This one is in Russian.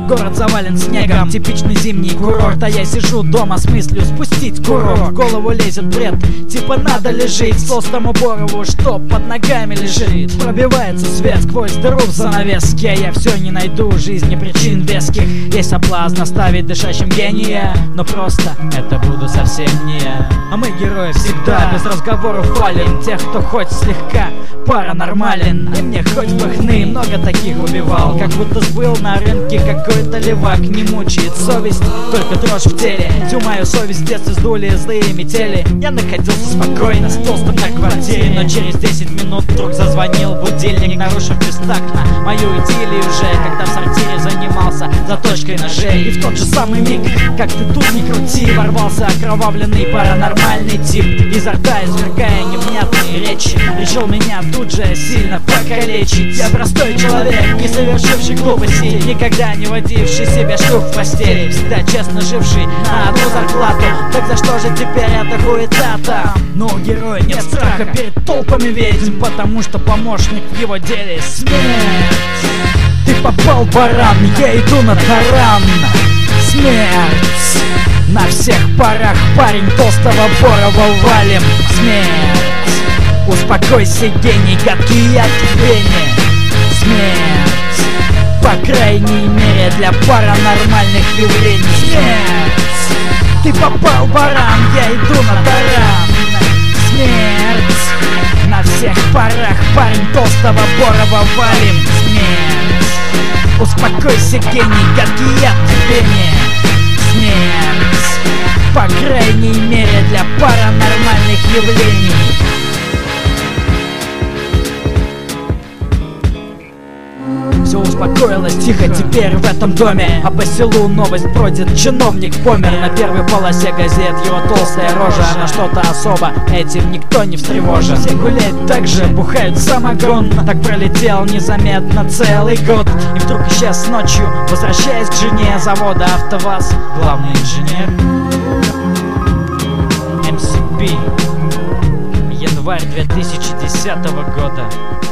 Город завален снегом, типичный зимний курорт. А я сижу дома с мыслью спустить курорт. В голову лезет бред, типа надо ли жить толстому Борову, что под ногами лежит. Пробивается свет сквозь дыру в занавеске. Я все не найду в жизни причин веских. Есть соблазн оставить дышащим гения, но просто это буду совсем не я. А мы герои всегда без разговоров валим тех, кто хоть слегка паранормален. И мне хоть бы хны, много таких убивал, как будто сбыл на рынке какой-то левак. Не мучает совесть, только дрожь в теле. Всю мою совесть в детстве сдули злые метели. Я находился спокойно с толстым на квартире, но через 10 минут вдруг зазвонил будильник, нарушив бестактно мою идиллию уже, когда в сортире занимался заточкой ножей. И в тот же самый миг, как ты тут не крути, ворвался окровавленный паранормальный тип, изо рта извергая невнятные речи. Решил меня тут же сильно покалечить. Я простой человек, не совершивший глупостей, никогда не водивший себе штук в постели, всегда честно живший на одну зарплату. Так за что же теперь эта хуета-то? Но у героя нет страха перед толпами ведьм, потому что помощник в его деле смерть. Ты попал, баран, я иду на таран. Смерть. На всех парах, парень, толстого Борова валим. Смерть. Успокойся, гений, гадкий яд в вене. Смерть. По крайней мере для паранормальных явлений. Смерть. Ты попал, баран, я иду на таран. Смерть. На всех парах, парень, толстого Борова валим. Смерть. Успокойся, гений, гадкий яд в вене. Смерть. По крайней мере для паранормальных явлений. Все успокоилось тихо теперь в этом доме, а по селу новость бродит: чиновник помер. На первой полосе газет его толстая рожа, на что-то особо этим никто не встревожен. Все гуляют так же, бухают самогон. Так пролетел незаметно целый год, и вдруг исчез ночью, возвращаясь к жене завода АвтоВАЗ главный инженер. MCP. Январь 2010 года.